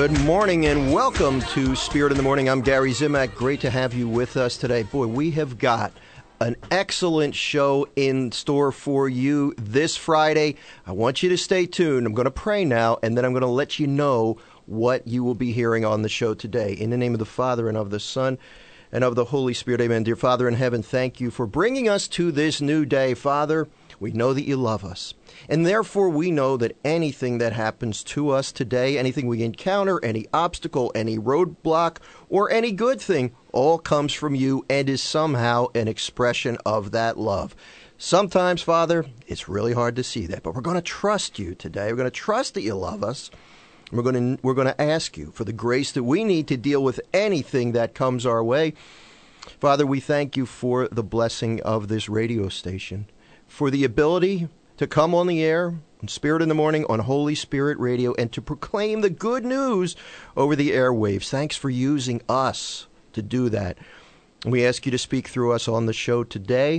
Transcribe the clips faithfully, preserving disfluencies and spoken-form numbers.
Good morning and welcome to Spirit in the Morning. I'm Gary Zimak. Great to have you with us today. Boy, we have got an excellent show in store for you this Friday. I want you to stay tuned. I'm going to pray now, and then I'm going to let you know what you will be hearing on the show today. In the name of the Father, and of the Son, and of the Holy Spirit, amen. Dear Father in heaven, thank you for bringing us to this new day. Father, we know that you love us. And therefore, we know that anything that happens to us today, anything we encounter, any obstacle, any roadblock, or any good thing, all comes from you and is somehow an expression of that love. Sometimes, Father, it's really hard to see that, but we're going to trust you today. We're going to trust that you love us. We're going to, we're going to ask you for the grace that we need to deal with anything that comes our way. Father, we thank you for the blessing of this radio station, for the ability to come on the air on Spirit in the Morning on Holy Spirit Radio and to proclaim the good news over the airwaves. Thanks for using us to do that. And we ask you to speak through us on the show today.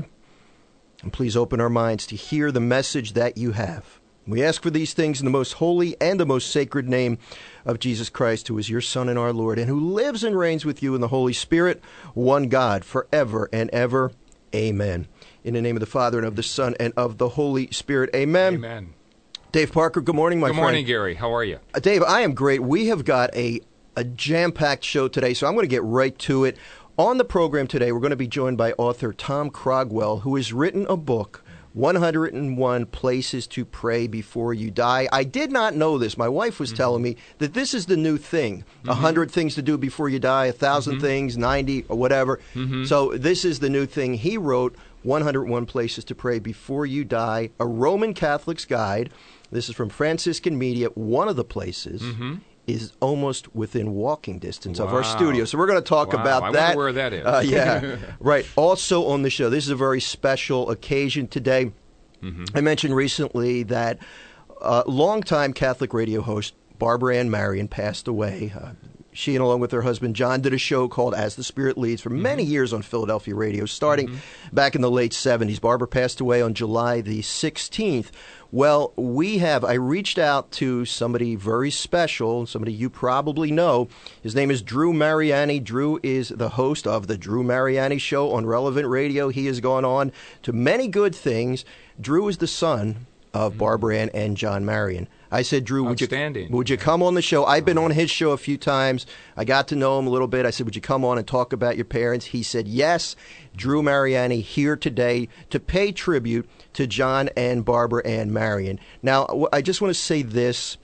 And please open our minds to hear the message that you have. We ask for these things in the most holy and the most sacred name of Jesus Christ, who is your Son and our Lord, and who lives and reigns with you in the Holy Spirit, one God, forever and ever. Amen. In the name of the Father, and of the Son, and of the Holy Spirit. Amen. Amen. Dave Parker, good morning, my good friend. Good morning, Gary. How are you? Uh, Dave, I am great. We have got a, a jam-packed show today, so I'm going to get right to it. On the program today, we're going to be joined by author Tom Crogwell, who has written a book, one hundred and one Places to Pray Before You Die. I did not know this. My wife was mm-hmm. telling me that this is the new thing. A mm-hmm. hundred things to do before you die, a thousand mm-hmm. things, ninety, or whatever. Mm-hmm. So this is the new thing. He wrote one hundred and one Places to Pray Before You Die, a Roman Catholic's guide. This is from Franciscan Media. One of the places mm-hmm. is almost within walking distance wow. of our studio. So we're going to talk wow. about I that. I wonder where that is. Uh, yeah, right. Also on the show, this is a very special occasion today. Mm-hmm. I mentioned recently that uh, longtime Catholic radio host Barbara Ann Marion passed away. Uh, She and along with her husband John did a show called As the Spirit Leads for many mm-hmm. years on Philadelphia radio, starting mm-hmm. back in the late seventies. Barbara passed away on July the sixteenth. Well, we have, I reached out to somebody very special, somebody you probably know. His name is Drew Mariani. Drew is the host of the Drew Mariani Show on Relevant Radio. He has gone on to many good things. Drew is the son of mm-hmm. Barbara Ann and John Marion. I said, Drew, would you, would you come on the show? I've been on his show a few times. I got to know him a little bit. I said, would you come on and talk about your parents? He said, yes. Drew Mariani here today to pay tribute to John and Barbara Ann Marion. Now, I just want to say this.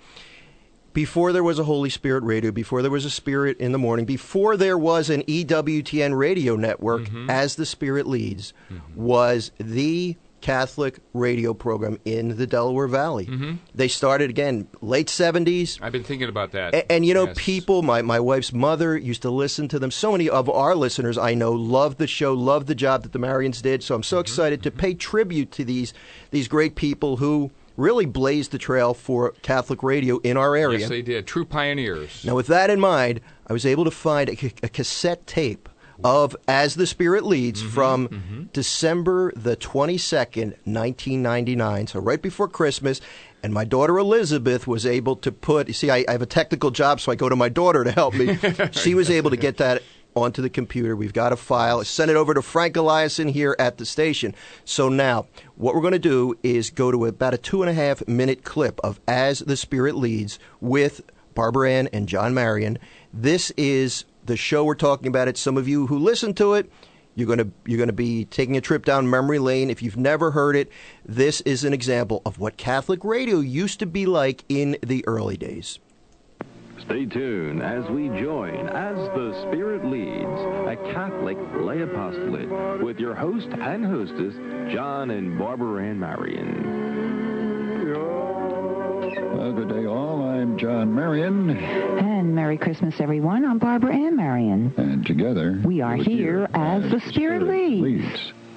Before there was a Holy Spirit radio, before there was a Spirit in the Morning, before there was an E W T N radio network, mm-hmm. As the Spirit Leads, mm-hmm. was the Catholic radio program in the Delaware Valley. Mm-hmm. They started, again, late seventies. I've been thinking about that. And, and you know, yes. people, my, my wife's mother used to listen to them. So many of our listeners I know loved the show, loved the job that the Marians did. So I'm so mm-hmm. excited mm-hmm. to pay tribute to these these great people who really blazed the trail for Catholic radio in our area. Yes, they did. True pioneers. Now, with that in mind, I was able to find a, a cassette tape of As the Spirit Leads mm-hmm, from mm-hmm. December the twenty-second, nineteen ninety-nine, so right before Christmas. And my daughter Elizabeth was able to put, you see, I, I have a technical job, so I go to my daughter to help me. She was able to get that onto the computer. We've got a file. I sent it over to Frank Eliason here at the station. So now, what we're going to do is go to about a two and a half minute clip of As the Spirit Leads with Barbara Ann and John Marion. This is the show we're talking about. It. Some of you who listen to it, you're going to you're going to be taking a trip down memory lane. If you've never heard it, this is an example of what Catholic radio used to be like in the early days. Stay tuned as we join As the Spirit Leads, a Catholic lay apostolate, with your host and hostess, John and Barbara Ann Marion. Well, good day, all. I'm John Marion. And Merry Christmas, everyone. I'm Barbara Ann Marion. And together, we are here, here as, as the Spirit, Spirit leads. leads.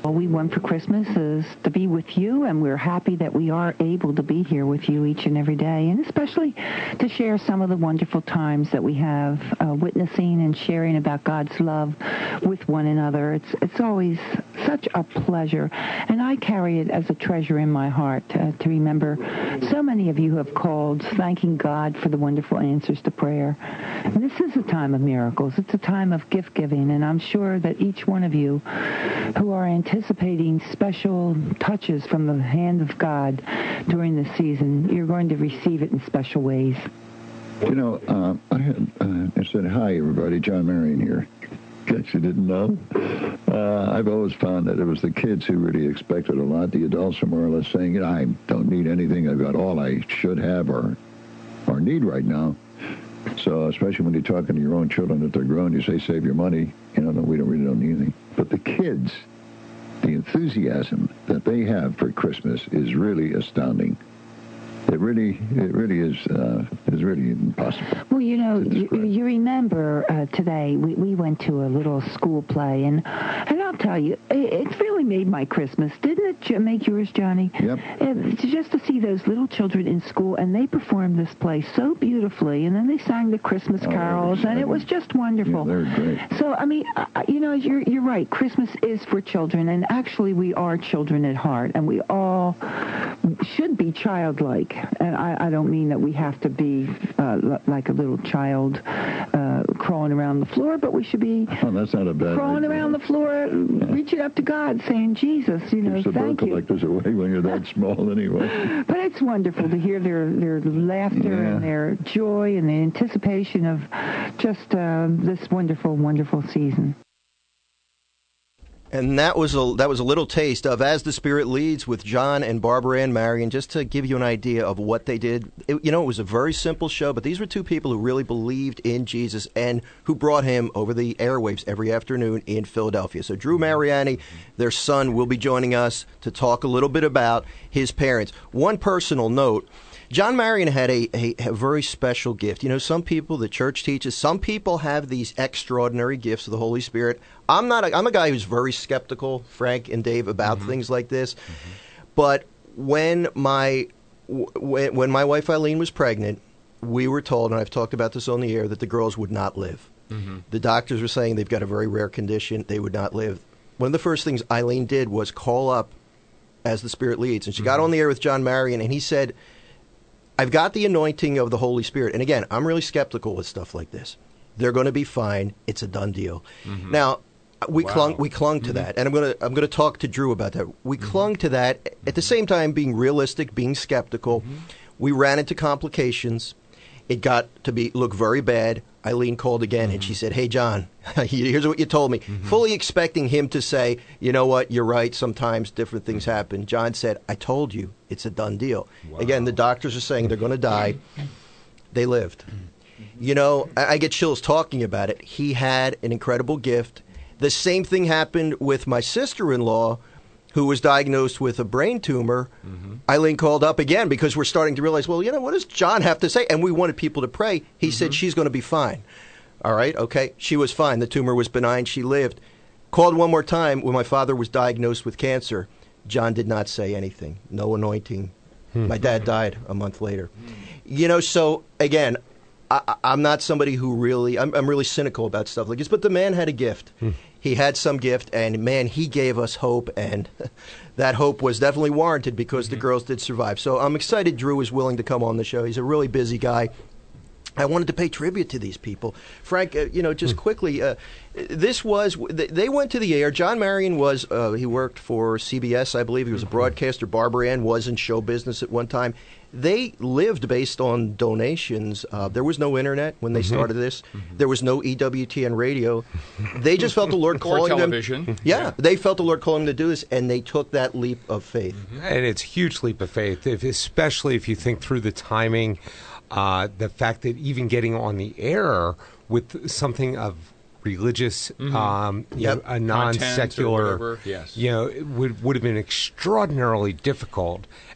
All we want for Christmas is to be with you, and we're happy that we are able to be here with you each and every day, and especially to share some of the wonderful times that we have uh, witnessing and sharing about God's love with one another. It's it's always such a pleasure, and I carry it as a treasure in my heart uh, to remember so many of you who have called, thanking God for the wonderful answers to prayer. And this is a time of miracles. It's a time of gift giving, and I'm sure that each one of you who are anticipating special touches from the hand of God during this season, you're going to receive it in special ways. You know, uh, I, had, uh, I said, hi, everybody, John Marion here. In case you didn't know. Uh, I've always found that it was the kids who really expected a lot. The adults are more or less saying, I don't need anything. I've got all I should have or, or need right now. So especially when you're talking to your own children that they're grown, you say, save your money. You know, no, we don't really don't need anything. But the kids, the enthusiasm that they have for Christmas is really astounding. It really, it really is, uh, is really impossible. Well, you know, you, you remember uh, today we, we went to a little school play, and and I'll tell you, it, it's really made my Christmas. Didn't it make yours, Johnny? Yep. It, just to see those little children in school, and they performed this play so beautifully, and then they sang the Christmas Oh, carols, and it was just wonderful. Yeah, they're great. So, I mean, uh, you know, you're you're right. Christmas is for children, and actually we are children at heart, and we all should be childlike. And I, I don't mean that we have to be uh, l- like a little child uh, crawling around the floor, but we should be Oh, that's not a bad crawling idea. around the floor, reaching up to God, saying, Jesus, you know, Keeps the bill thank you. collectors away when you're that small anyway. But it's wonderful to hear their, their laughter Yeah. and their joy and the anticipation of just uh, this wonderful, wonderful season. And that was a that was a little taste of As the Spirit Leads with John and Barbara Ann Marion, just to give you an idea of what they did. It, you know, it was a very simple show, but these were two people who really believed in Jesus and who brought him over the airwaves every afternoon in Philadelphia. So Drew Mariani, their son, will be joining us to talk a little bit about his parents. One personal note. John Marion had a, a, a very special gift. You know, some people, the church teaches, some people have these extraordinary gifts of the Holy Spirit. I'm not. A, I'm a guy who's very skeptical, Frank and Dave, about mm-hmm. things like this. Mm-hmm. But when my when, when my wife Eileen was pregnant, we were told, and I've talked about this on the air, that the girls would not live. Mm-hmm. The doctors were saying they've got a very rare condition; they would not live. One of the first things Eileen did was call up As the Spirit Leads, and she mm-hmm. got on the air with John Marion, and he said, I've got the anointing of the Holy Spirit. And again, I'm really skeptical with stuff like this. They're going to be fine. It's a done deal. Mm-hmm. Now, we wow. clung we clung to mm-hmm. that. And I'm going to I'm going to talk to Drew about that. We mm-hmm. clung to that at the same time being realistic, being skeptical. Mm-hmm. We ran into complications. It got to be look very bad. Eileen called again, mm-hmm. and she said, hey, John, here's what you told me. Mm-hmm. Fully expecting him to say, you know what, you're right, sometimes different things happen. John said, I told you, it's a done deal. Wow. Again, the doctors are saying they're going to die. They lived. You know, I, I get chills talking about it. He had an incredible gift. The same thing happened with my sister-in-law, who was diagnosed with a brain tumor. Mm-hmm. Eileen called up again because we're starting to realize, well, you know, what does John have to say? And we wanted people to pray. He mm-hmm. said she's going to be fine. All right, okay. She was fine. The tumor was benign. She lived. Called one more time when my father was diagnosed with cancer. John did not say anything. No anointing. Hmm. My dad died a month later. You know, so, again, I, I'm not somebody who really, I'm, I'm really cynical about stuff like this, but the man had a gift. Hmm. He had some gift, and, man, he gave us hope, and that hope was definitely warranted because mm-hmm. the girls did survive. So I'm excited Drew is willing to come on the show. He's a really busy guy. I wanted to pay tribute to these people. Frank, uh, you know, just mm. quickly, uh, this was, they went to the air. John Marion was, uh, he worked for C B S, I believe. He was a broadcaster. Barbara Ann was in show business at one time. They lived based on donations. Uh, there was no internet when they mm-hmm. started this. Mm-hmm. There was no E W T N radio. They just felt the Lord calling or television. them. Yeah, yeah, they felt the Lord calling them to do this, and they took that leap of faith. Mm-hmm. And it's a huge leap of faith, if, especially if you think through the timing, uh, the fact that even getting on the air with something of religious, mm-hmm. um, you yep. know, a non-secular, yes. you know, it would would have been extraordinarily difficult.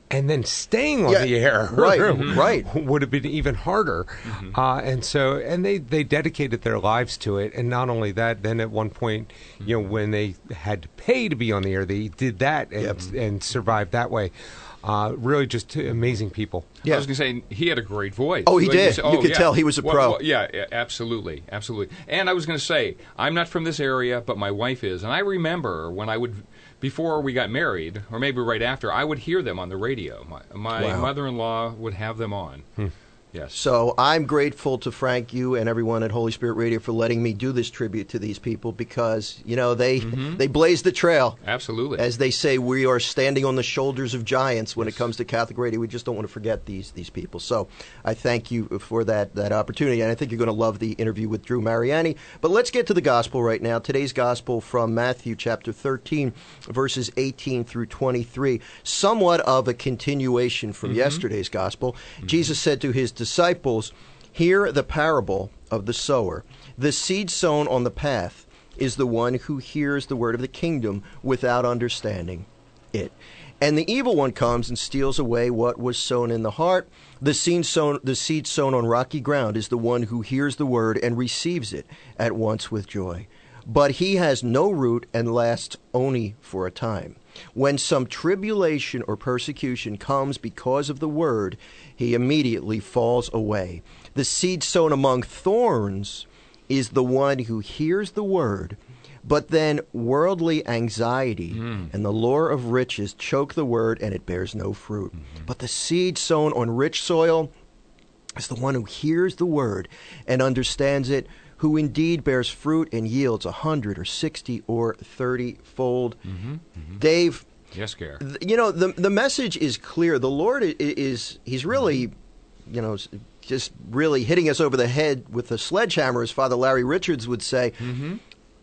and then staying on Yeah, the air right, right. would have been even harder. Mm-hmm. Uh, and so, and they, they dedicated their lives to it. And not only that, then at one point, you know, when they had to pay to be on the air, they did that and, Yep. and survived that way. Uh, really just amazing people. Yeah. I was going to say, he had a great voice. Oh, he Like did. say- You could yeah. tell he was a Well, pro. well, yeah, yeah, absolutely, absolutely. And I was going to say, I'm not from this area, but my wife is. And I remember when I would, before we got married, or maybe right after, I would hear them on the radio. My, my Wow. mother-in-law would have them on. Yes. So I'm grateful to Frank, you, and everyone at Holy Spirit Radio for letting me do this tribute to these people because, you know, they they blazed the trail. Absolutely. As they say, we are standing on the shoulders of giants when it comes to Catholic radio. We just don't want to forget these these people. So I thank you for that, that opportunity, and I think you're going to love the interview with Drew Mariani. But let's get to the gospel right now. Today's gospel from Matthew chapter thirteen, verses eighteen through twenty-three, somewhat of a continuation from yesterday's gospel. Jesus said to his disciples, "Hear the parable of the sower. The seed sown on the path is the one who hears the word of the kingdom without understanding it. And the evil one comes and steals away what was sown in the heart. The seed sown, the seed sown on rocky ground is the one who hears the word and receives it at once with joy. But he has no root and lasts only for a time. When some tribulation or persecution comes because of the word, he immediately falls away. The seed sown among thorns is the one who hears the word, but then worldly anxiety mm. and the lure of riches choke the word, and it bears no fruit. Mm-hmm. But the seed sown on rich soil is the one who hears the word and understands it, who indeed bears fruit and yields a hundred or sixty or thirty fold." Mm-hmm. Mm-hmm. Dave, yes, Gare. th- you know, the the message is clear. The Lord is, is he's really, you know, just really hitting us over the head with a sledgehammer, as Father Larry Richards would say. Mm-hmm.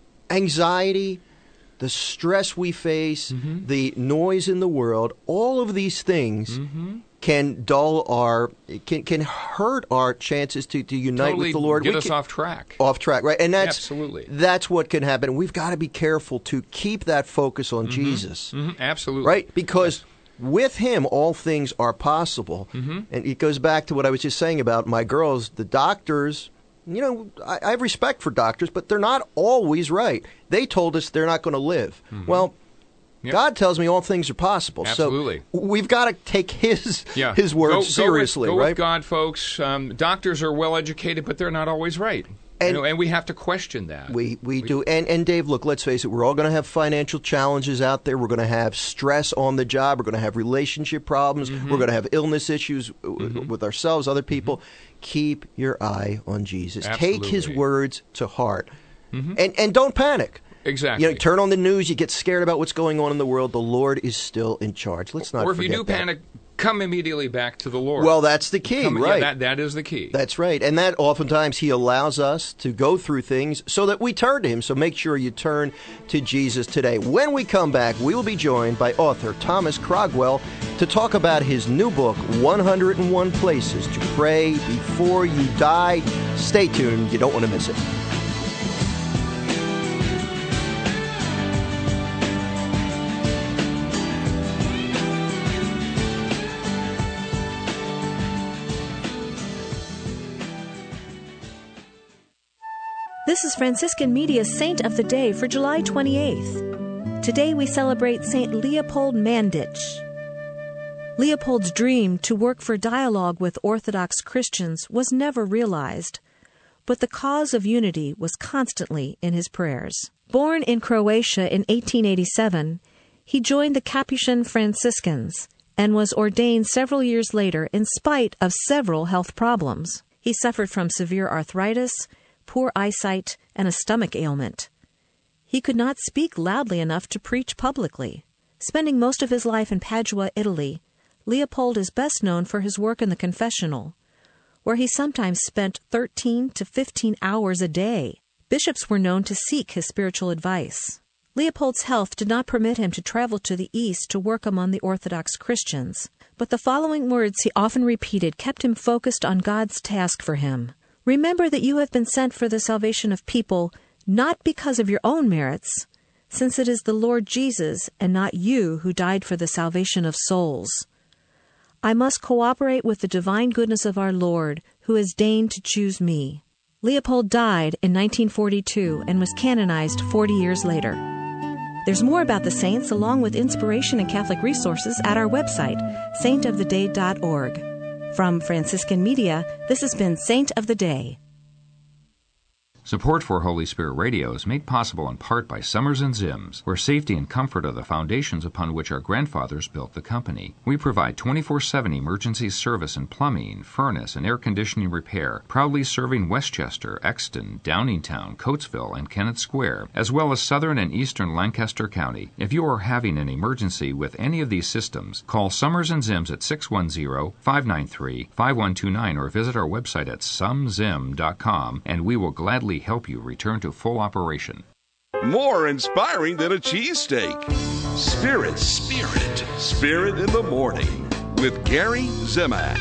Anxiety, the stress we face, mm-hmm. the noise in the world, all of these things mm-hmm. can dull our, can can hurt our chances to, to unite totally with the Lord. Get we us can, off track. Off track, right? And that's Absolutely. that's what can happen. We've got to be careful to keep that focus on mm-hmm. Jesus, Mm-hmm. Absolutely, right? Because yes. with Him, all things are possible. Mm-hmm. And it goes back to what I was just saying about my girls, the doctors. You know, I, I have respect for doctors, but they're not always right. They told us they're not going to live. Mm-hmm. Well, yep. God tells me all things are possible. Absolutely. So we've got to take His yeah. His words go, seriously, go with, go right? with God, folks. Um, doctors are well educated, but they're not always right. And, you know, and we have to question that. We we do. And, and Dave, look, let's face it, we're all going to have financial challenges out there. We're going to have stress on the job. We're going to have relationship problems. Mm-hmm. We're going to have illness issues w- Mm-hmm. with ourselves, other people. Mm-hmm. Keep your eye on Jesus. Absolutely. Take His words to heart. Mm-hmm. And and don't panic. Exactly. You know, turn on the news, you get scared about what's going on in the world. The Lord is still in charge. Let's not Or if you forget do that. panic, come immediately back to the Lord. Well, that's the key, Come- yeah, right? that, that is the key. That's right. And that oftentimes He allows us to go through things so that we turn to Him. So make sure you turn to Jesus today. When we come back, we will be joined by author Thomas Crogwell to talk about his new book, one hundred and one Places to Pray Before You Die. Stay tuned. You don't want to miss it. This is Franciscan Media's Saint of the Day for July twenty-eighth. Today we celebrate Saint Leopold Manditch. Leopold's dream to work for dialogue with Orthodox Christians was never realized, but the cause of unity was constantly in his prayers. Born in Croatia in eighteen eighty-seven, he joined the Capuchin Franciscans and was ordained several years later in spite of several health problems. He suffered from severe arthritis, poor eyesight, and a stomach ailment. He could not speak loudly enough to preach publicly. Spending most of his life in Padua, Italy, Leopold is best known for his work in the confessional, where he sometimes spent thirteen to fifteen hours a day. Bishops were known to seek his spiritual advice. Leopold's health did not permit him to travel to the East to work among the Orthodox Christians, but the following words he often repeated kept him focused on God's task for him. Remember that you have been sent for the salvation of people, not because of your own merits, since it is the Lord Jesus and not you who died for the salvation of souls. I must cooperate with the divine goodness of our Lord, who has deigned to choose me. Leopold died in nineteen forty-two and was canonized forty years later. There's more about the saints along with inspiration and Catholic resources at our website, saint of the day dot org. From Franciscan Media, this has been Saint of the Day. Support for Holy Spirit Radio is made possible in part by Summers and Zims, where safety and comfort are the foundations upon which our grandfathers built the company. We provide twenty-four seven emergency service in plumbing, furnace, and air conditioning repair, proudly serving Westchester, Exton, Downingtown, Coatesville, and Kennett Square, as well as southern and eastern Lancaster County. If you are having an emergency with any of these systems, call Summers and Zims at six one zero, five nine three, five one two nine or visit our website at sumzim dot com, and we will gladly help you return to full operation. More inspiring than a cheesesteak. Spirit, Spirit, Spirit in the Morning with Gary Zimak.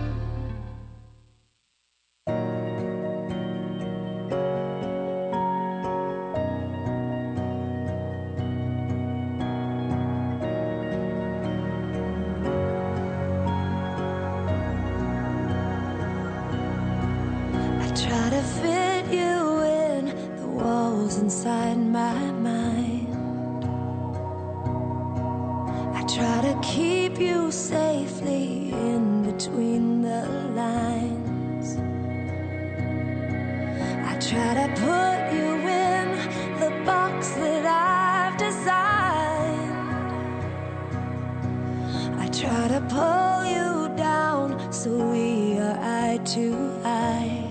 Try to fit you in the walls inside my mind. I try to keep you safely in between the lines. I try to put you in the box that I've designed. I try to pull you down so we are eye to eye.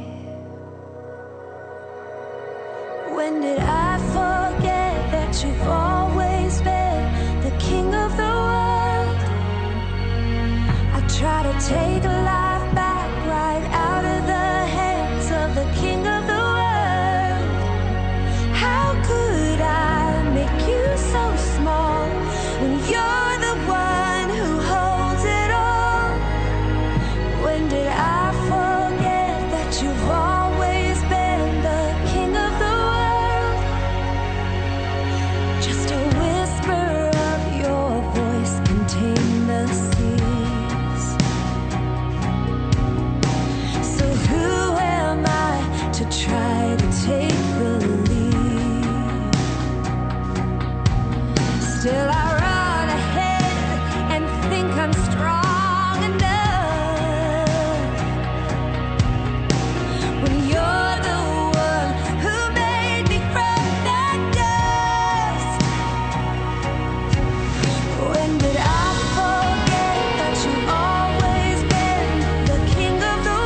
When did I forget that you've always been the king of the world? I try to take life back right out of the hands of the king of the world. How could I make you so small when you're the one who holds it all? When did I forget that you've always been the king of the world? Just a whisper of your voice contain the seas. So who am I to try to take the lead? Still I run ahead and think I'm strong enough when you're the one who made me from that dust. When did I forget that you've always been the king of the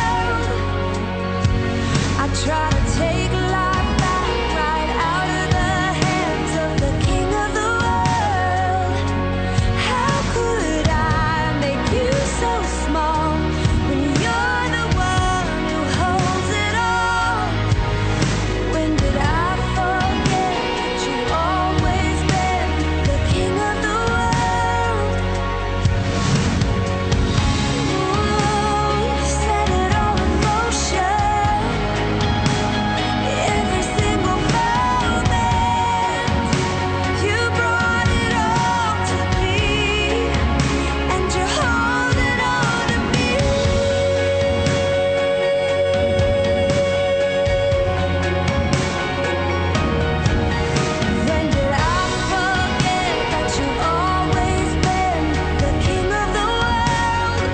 world? I try to take life back right out of the hands of the king of the world. How could I make you so small when you're the one who holds it all? When did I forget that you've always been the king of the world? Ooh, set it all in motion. Every single moment, you brought it all to me, and you're holding on to me. When did I forget that you've always been the king of the world?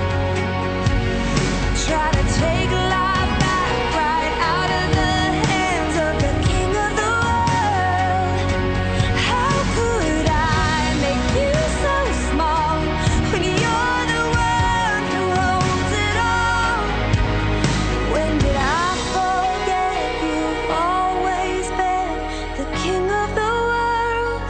Try to take life back right out of the hands of the king of the world. How could I make you so small when you're the one who holds it all? When did I forget you've always been the king of the world?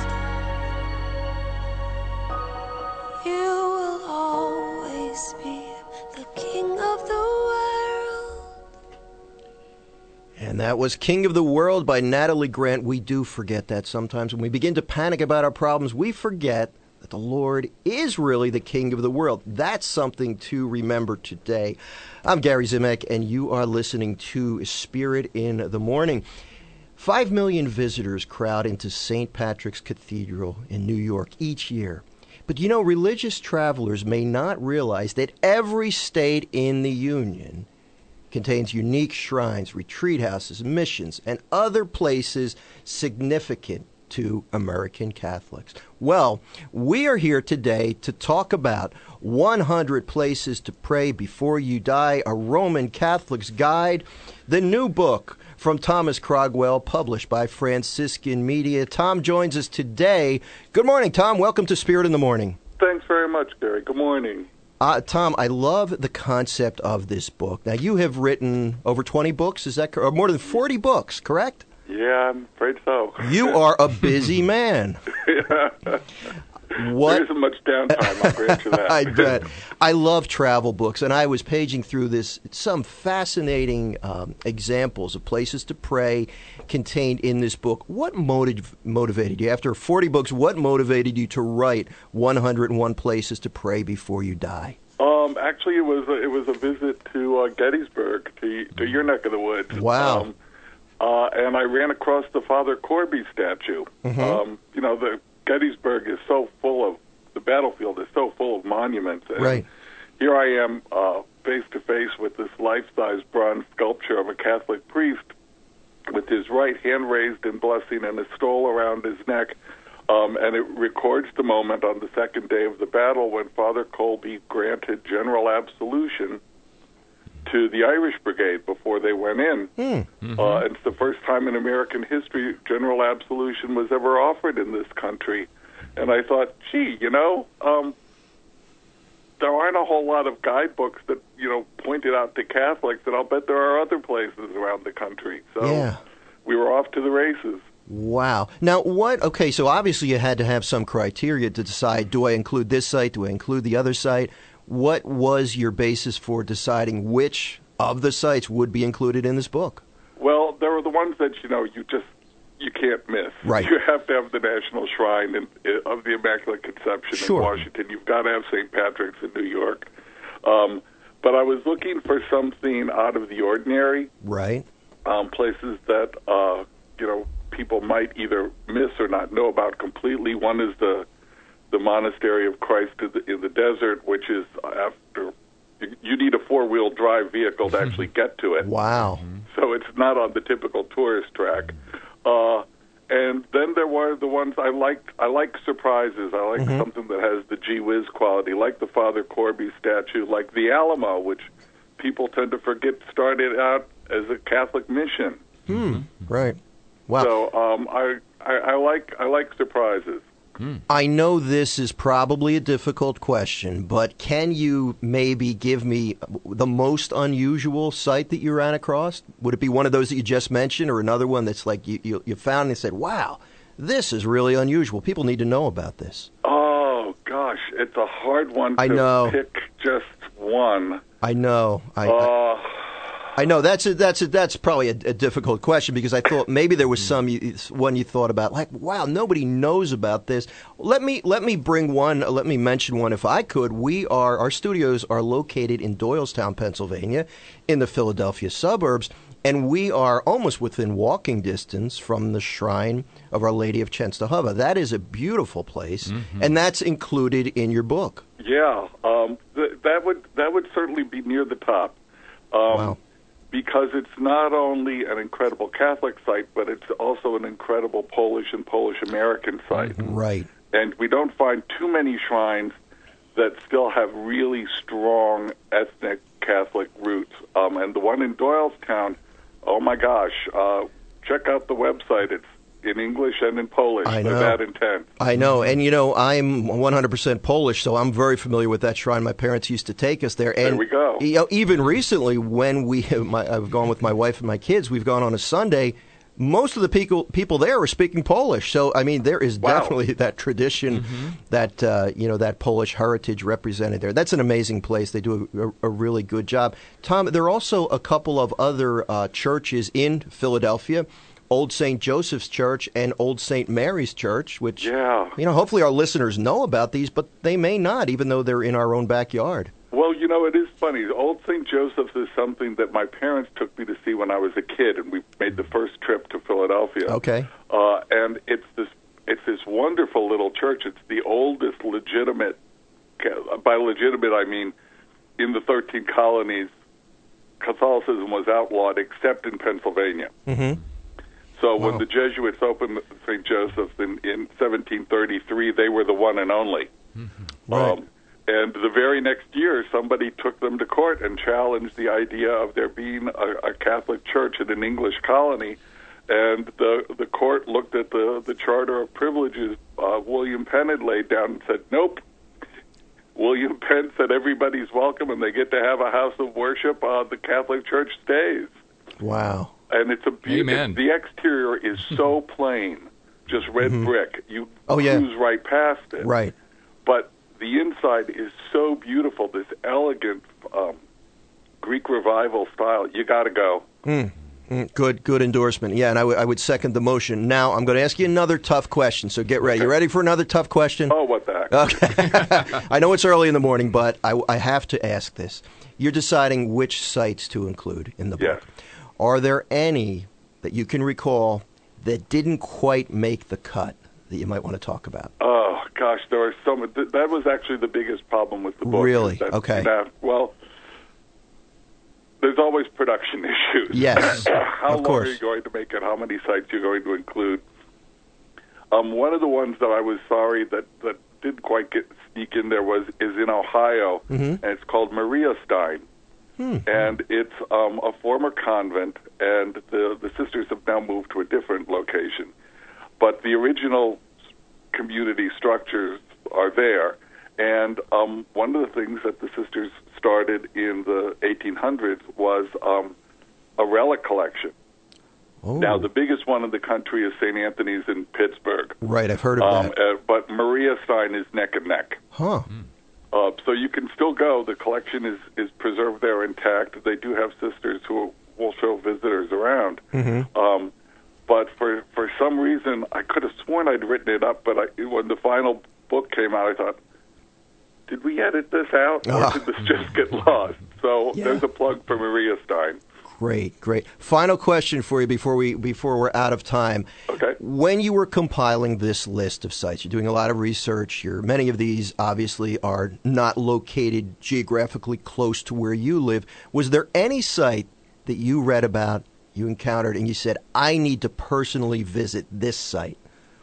You will always be the king of the world. And that was King of the World by Natalie Grant. We do forget that sometimes. When we begin to panic about our problems, we forget that the Lord is really the King of the world. That's something to remember today. I'm Gary Zimak, and you are listening to Spirit in the Morning. Five million visitors crowd into Saint Patrick's Cathedral in New York each year. But, you know, religious travelers may not realize that every state in the Union contains unique shrines, retreat houses, missions, and other places significant to American Catholics. Well, we are here today to talk about one hundred Places to Pray Before You Die, a Roman Catholic's Guide, the new book from Thomas Crogwell, published by Franciscan Media. Tom joins us today. Good morning, Tom. Welcome to Spirit in the Morning. Thanks very much, Gary. Good morning. Uh, Tom, I love the concept of this book. Now, you have written over twenty books, is that correct? Or more than forty books, correct? Yeah, I'm afraid so. You are a busy man. Yeah. What? There isn't much downtime, I'll grant you that. I bet. I love travel books, and I was paging through this, some fascinating um, examples of places to pray contained in this book. What motiv- motivated you? After forty books, what motivated you to write one hundred one Places to Pray Before You Die? Um, actually, it was a, it was a visit to uh, Gettysburg, to, to your neck of the woods. Wow. Um, uh, and I ran across the Father Corby statue. Mm-hmm. Um, you know, the Gettysburg is so full of, the battlefield is so full of monuments. And right. Here I am, uh, face to face with this life-size bronze sculpture of a Catholic priest with his right hand raised in blessing and a stole around his neck. Um, and it records the moment on the second day of the battle when Father Colby granted general absolution to the Irish Brigade before they went in. Mm. Mm-hmm. Uh, it's the first time in American history general absolution was ever offered in this country. And I thought, gee, you know, um, there aren't a whole lot of guidebooks that, you know, pointed out to Catholics, and I'll bet there are other places around the country. So yeah. we were off to the races. Wow. Now, what, okay, so obviously you had to have some criteria to decide, do I include this site, do I include the other site? What was your basis for deciding which of the sites would be included in this book? Well, there were the ones that, you know, you just, you can't miss. Right. You have to have the National Shrine in, in, of the Immaculate Conception sure. in Washington. You've got to have Saint Patrick's in New York. Um, but I was looking for something out of the ordinary. Right. Um, places that, uh, you know, people might either miss or not know about completely. One is the the Monastery of Christ in the, in the desert, which is after you need a four-wheel drive vehicle to actually get to it. Wow. So it's not on the typical tourist track. Uh, and then there were the ones I liked. I like surprises. I like mm-hmm. something that has the gee whiz quality, like the Father Corby statue, like the Alamo, which people tend to forget started out as a Catholic mission. Hmm. Right. Wow. So um, I, I I like I like surprises. I know this is probably a difficult question, but can you maybe give me the most unusual site that you ran across? Would it be one of those that you just mentioned, or another one that's like you, you, you found and said, wow, this is really unusual. People need to know about this. Oh, gosh, it's a hard one to I know. pick just one. I know. I, uh, I, I know that's a, that's a, that's probably a, a difficult question, because I thought maybe there was some you, one you thought about, like, wow, nobody knows about this. Let me let me bring one. Let me mention one if I could. We are our studios are located in Doylestown, Pennsylvania, in the Philadelphia suburbs, and we are almost within walking distance from the shrine of Our Lady of Czestochowa. That is a beautiful place, mm-hmm. and that's included in your book. Yeah, um, th- that would that would certainly be near the top. Um, wow. Because it's not only an incredible Catholic site, but it's also an incredible Polish and Polish-American site. Right. And we don't find too many shrines that still have really strong ethnic Catholic roots. Um, and the one in Doylestown, oh my gosh, uh, check out the website. It's in English and in Polish. I know. They're that intense. I know. And, you know, I'm one hundred percent Polish, so I'm very familiar with that shrine. My parents used to take us there. And, there we go. You know, even recently, when we have my, I've gone with my wife and my kids, we've gone on a Sunday, most of the people people there are speaking Polish. So, I mean, there is wow. definitely that tradition, mm-hmm. that, uh, you know, that Polish heritage represented there. That's an amazing place. They do a, a really good job. Tom, there are also a couple of other uh, churches in Philadelphia. Old Saint Joseph's Church and Old Saint Mary's Church, which, yeah. you know, hopefully our listeners know about these, but they may not, even though they're in our own backyard. Well, you know, it is funny. Old Saint Joseph's is something that my parents took me to see when I was a kid, and we made the first trip to Philadelphia. Okay. Uh, and it's this it's this wonderful little church. It's the oldest legitimate, by legitimate I mean in the thirteen colonies, Catholicism was outlawed except in Pennsylvania. Mm-hmm. So Wow. when the Jesuits opened Saint Joseph's in, in seventeen thirty-three, they were the one and only. Mm-hmm. Right. Um, and the very next year, somebody took them to court and challenged the idea of there being a, a Catholic church in an English colony. And the the court looked at the, the Charter of Privileges uh, William Penn had laid down and said, nope. William Penn said everybody's welcome and they get to have a house of worship. Uh, the Catholic Church stays. Wow. And it's a beautiful. Amen. The exterior is so plain, just red Mhm. brick. You Oh, yeah. cruise right past it. Right. But the inside is so beautiful. This elegant um, Greek revival style. You got to go. Mm. Mm, Good, good endorsement. Yeah, and I, w- I would second the motion. Now, I'm going to ask you another tough question, so get ready. You ready for another tough question? Oh, what the heck? Okay. I know it's early in the morning, but I, I have to ask this. You're deciding which sites to include in the book. Yes. Are there any that you can recall that didn't quite make the cut that you might want to talk about? Oh, gosh, there are so many. Th- that was actually the biggest problem with the book. Really? is that, Okay. that- well, there's always production issues. Yes, How of long course. are you going to make it? How many sites you're going to include? Um, one of the ones that I was sorry that, that didn't quite get sneak in there was is in Ohio, Mhm. and it's called Maria Stein. Hmm. And it's um, a former convent, and the, the sisters have now moved to a different location. But the original community structures are there. And um, one of the things that the sisters started in the eighteen hundreds was um, a relic collection. Oh. Now, the biggest one in the country is Saint Anthony's in Pittsburgh. Right, I've heard of Um, that. uh, but Maria Stein is neck and neck. Huh. Uh, so you can still go. The collection is, is preserved there intact. They do have sisters who will show visitors around. Mm-hmm. Um, but for for some reason, I could have sworn I'd written it up, but I, when the final book came out, I thought, did we edit this out, or Ah. did this just get lost? So Yeah. there's a plug for Maria Stein. Great, great. Final question for you before we before we're out of time. Okay. When you were compiling this list of sites, you're doing a lot of research. You're, many of these obviously are not located geographically close to where you live. Was there any site that you read about, you encountered, and you said, I need to personally visit this site?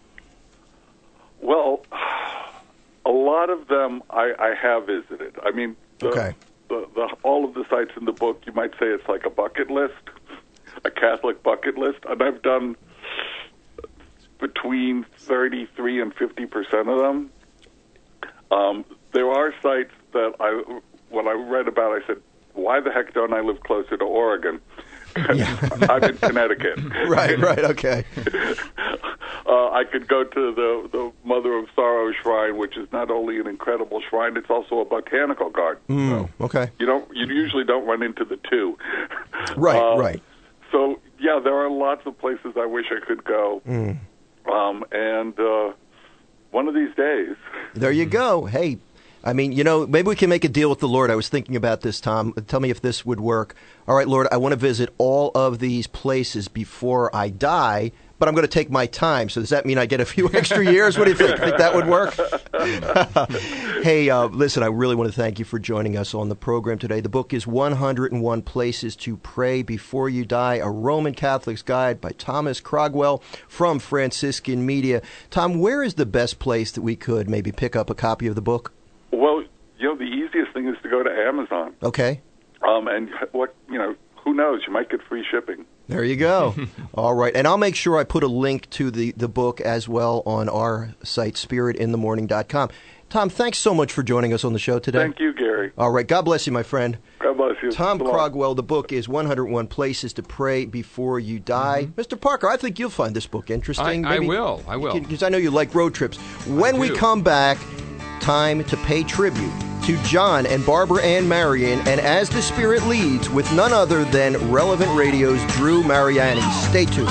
Well, a lot of them I, I have visited. I mean, the, Okay. the, the, all of the sites in the book, you might say it's like a bucket list, a Catholic bucket list, and I've done between thirty-three and fifty percent of them. Um, there are sites that I, when I read about, I said, why the heck don't I live closer to Oregon? I'm in Connecticut. Right, right, okay. Uh, I could go to the, the Mother of Sorrow Shrine, which is not only an incredible shrine, it's also a botanical garden. Mm, okay. You don't, you usually don't run into the two. Right, Uh, right. So, yeah, there are lots of places I wish I could go. Mm. Um, and uh, one of these days. There you go. Hey, I mean, you know, maybe we can make a deal with the Lord. I was thinking about this, Tom. Tell me if this would work. All right, Lord, I want to visit all of these places before I die, but I'm going to take my time. So does that mean I get a few extra years? What do you think? Think that would work? Hey, uh, listen, I really want to thank you for joining us on the program today. The book is one hundred one Places to Pray Before You Die, a Roman Catholic's Guide by Thomas Crogwell from Franciscan Media. Tom, where is the best place that we could maybe pick up a copy of the book? Well, you know, the easiest thing is to go to Amazon. Okay. Um, and what, you know, who knows? You might get free shipping. There you go. All right. And I'll make sure I put a link to the, the book as well on our site, spirit in the morning dot com. Tom, thanks so much for joining us on the show today. Thank you, Gary. All right. God bless you, my friend. God bless you. Tom So long. Crogwell, the book is one hundred one Places to Pray Before You Die. Mister Parker, I think you'll find this book interesting. I- I will. I will. Because I know you like road trips. When we do. come back, time to pay tribute to John and Barbara Ann Marion, and As the Spirit Leads, with none other than Relevant Radio's Drew Mariani. Stay tuned.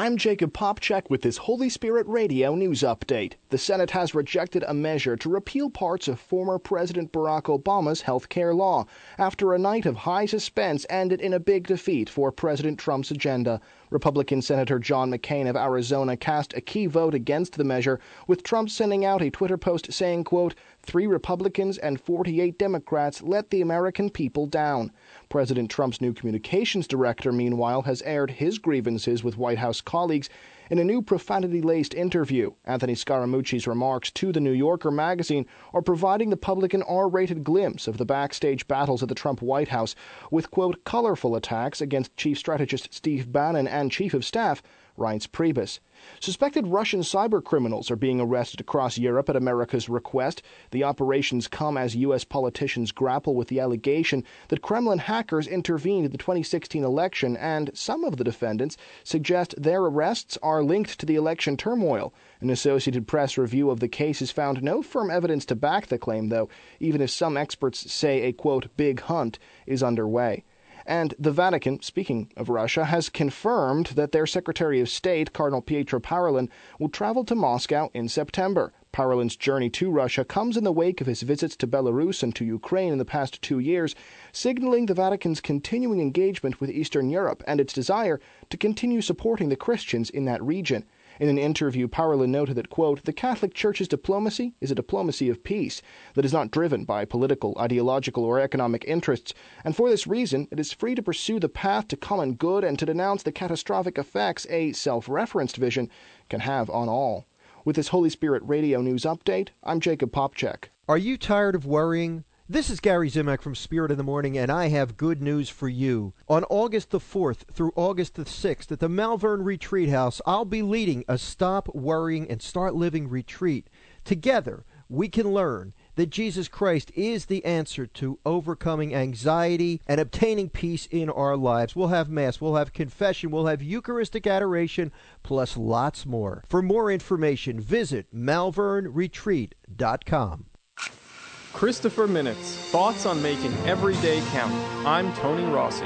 I'm Jacob Popchak with this Holy Spirit Radio news update. The Senate has rejected a measure to repeal parts of former President Barack Obama's health care law after a night of high suspense ended in a big defeat for President Trump's agenda. Republican Senator John McCain of Arizona cast a key vote against the measure, with Trump sending out a Twitter post saying, quote, "Three Republicans and forty-eight Democrats let the American people down." President Trump's new communications director, meanwhile, has aired his grievances with White House colleagues in a new profanity-laced interview. Anthony Scaramucci's remarks to The New Yorker magazine are providing the public an R-rated glimpse of the backstage battles at the Trump White House, with, quote, colorful attacks against Chief Strategist Steve Bannon and Chief of Staff Reince Priebus. Suspected Russian cybercriminals are being arrested across Europe at America's request. The operations come as U S politicians grapple with the allegation that Kremlin hackers intervened in the twenty sixteen election, and some of the defendants suggest their arrests are linked to the election turmoil. An Associated Press review of the case has found no firm evidence to back the claim, though, even if some experts say a, quote, big hunt is underway. And the Vatican, speaking of Russia, has confirmed that their Secretary of State, Cardinal Pietro Parolin, will travel to Moscow in September. Parolin's journey to Russia comes in the wake of his visits to Belarus and to Ukraine in the past two years, signaling the Vatican's continuing engagement with Eastern Europe and its desire to continue supporting the Christians in that region. In an interview, Parolin noted that, quote, the Catholic Church's diplomacy is a diplomacy of peace that is not driven by political, ideological, or economic interests, and for this reason it is free to pursue the path to common good and to denounce the catastrophic effects a self-referenced vision can have on all. With this Holy Spirit Radio News Update, I'm Jacob Popchak. Are you tired of worrying? This is Gary Zimak from Spirit in the Morning, and I have good news for you. On August the fourth through August the sixth at the Malvern Retreat House, I'll be leading a Stop Worrying and Start Living retreat. Together, we can learn that Jesus Christ is the answer to overcoming anxiety and obtaining peace in our lives. We'll have Mass, we'll have confession, we'll have Eucharistic adoration, plus lots more. For more information, visit malvern retreat dot com. Christopher Minutes, thoughts on making every day count. I'm Tony Rossi.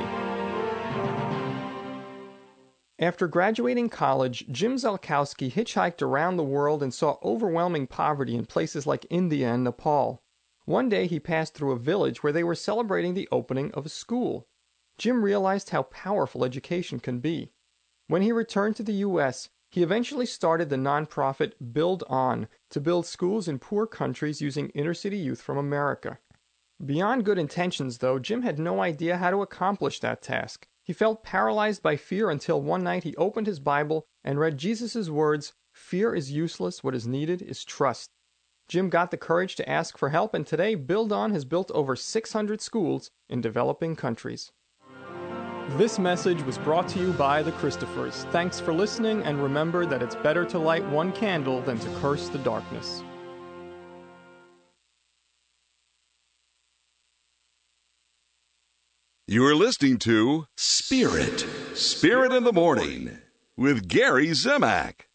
After graduating college, Jim Zelkowski hitchhiked around the world and saw overwhelming poverty in places like India and Nepal. One day he passed through a village where they were celebrating the opening of a school. Jim realized how powerful education can be. When he returned to the U S, he eventually started the nonprofit Build On to build schools in poor countries using inner-city youth from America. Beyond good intentions, though, Jim had no idea how to accomplish that task. He felt paralyzed by fear until one night he opened his Bible and read Jesus' words, "Fear is useless, what is needed is trust." Jim got the courage to ask for help, and today Build On has built over six hundred schools in developing countries. This message was brought to you by the Christophers. Thanks for listening, and remember that it's better to light one candle than to curse the darkness. You are listening to Spirit, Spirit in the Morning with Gary Zimak.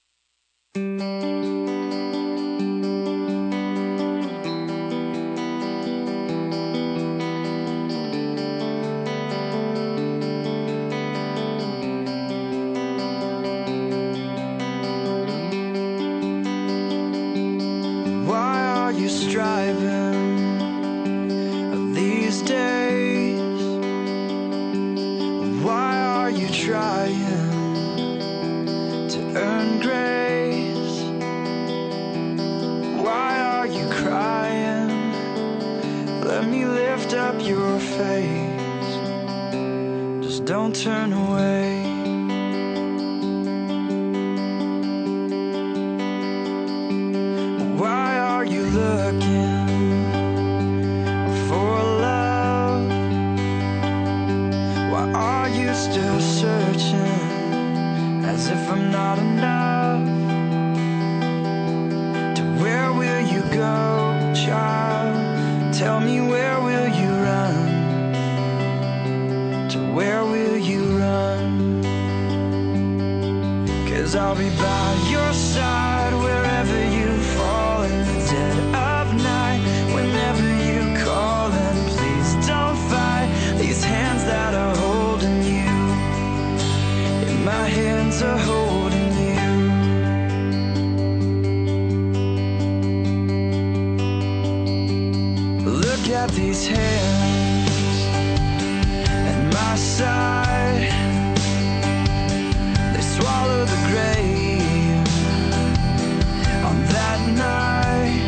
Striving these days, why are you trying to earn grace? Why are you crying? Let me lift up your face, just don't turn away. Why are you looking for love? Why are you still searching as if I'm not enough? To where will you go, child? Tell me, where will you run? To where will you run? 'Cause I'll be by your side wherever you fall in the dead of night. Whenever you call, and please don't fight. These hands that are holding you, and my hands are holding held these hands at my side. They swallowed the grave on that night